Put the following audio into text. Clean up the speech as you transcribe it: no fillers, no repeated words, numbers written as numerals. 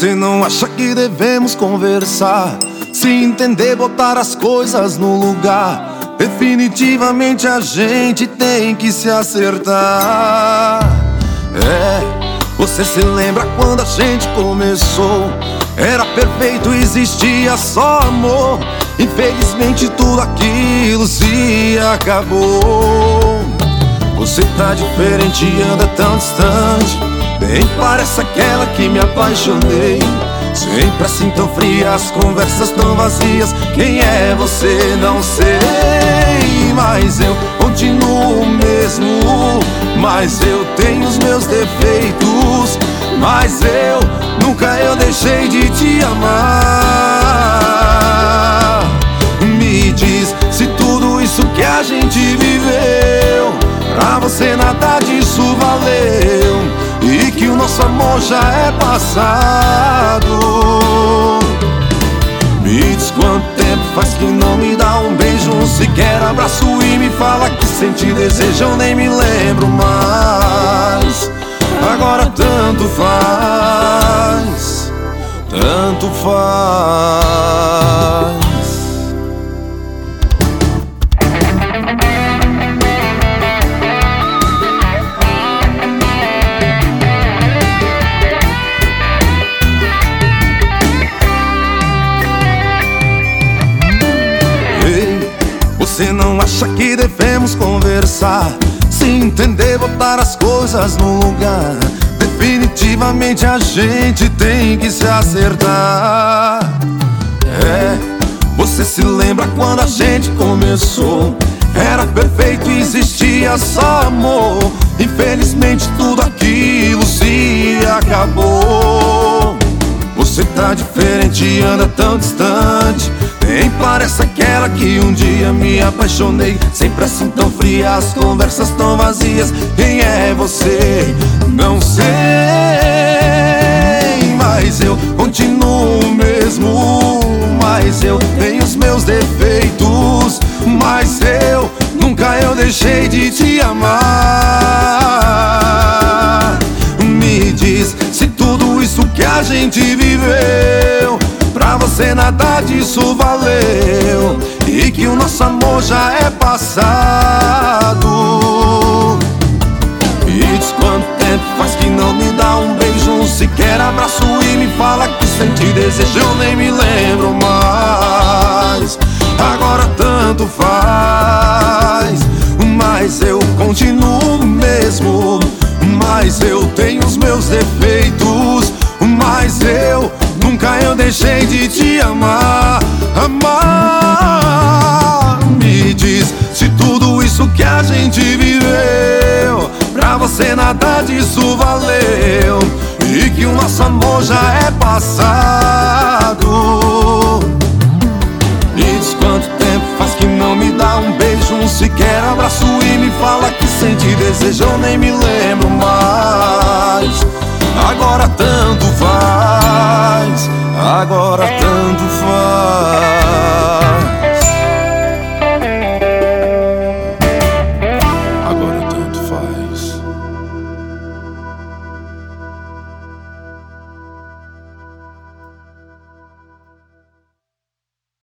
Você não acha que devemos conversar, se entender, botar as coisas no lugar? Definitivamente a gente tem que se acertar. Você se lembra quando a gente começou? Era perfeito, existia só amor. Infelizmente tudo aquilo se acabou. Você tá diferente e anda tão distante, nem parece aquela que me apaixonei. Sempre assim tão fria, as conversas tão vazias. Quem é você? Não sei, mas eu continuo o mesmo. Mas eu tenho os meus defeitos, mas nunca eu deixei de te amar. Me diz se tudo isso que a gente viveu, pra você nada disso valeu, e que o nosso amor já é passado. Me diz quanto tempo faz que não me dá um beijo, um sequer abraço, e me fala que sente desejo. Eu nem me lembro mais. Agora tanto faz, tanto faz. Você não acha que devemos conversar, se entender, botar as coisas no lugar? Definitivamente a gente tem que se acertar. Você se lembra quando a gente começou? Era perfeito, existia só amor. Infelizmente tudo aquilo se acabou. Você tá diferente e anda tão distante, nem parece aquela que um dia me apaixonei. Sempre assim tão fria, as conversas tão vazias. Quem é você? Não sei, mas eu continuo o mesmo. Mas eu tenho os meus defeitos, mas nunca eu deixei de te amar. Me diz se tudo isso que a gente viveu, pra você nada disso valeu, e que o nosso amor já é passado. Me diz quanto tempo faz que não me dá um beijo, um sequer abraço, e me fala que sente desejo. Eu nem me lembro mais. Agora tanto faz, mas eu continuo o mesmo. Mas eu tenho os meus defeitos, mas nunca eu deixei de te amar. Amar. Me diz se tudo isso que a gente viveu, pra você nada disso valeu, e que o nosso amor já é passado. Me diz quanto tempo faz que não me dá um beijo, um sequer abraço, e me fala que sente desejo. Eu nem me lembro mais. Agora tanto faz, agora tanto faz.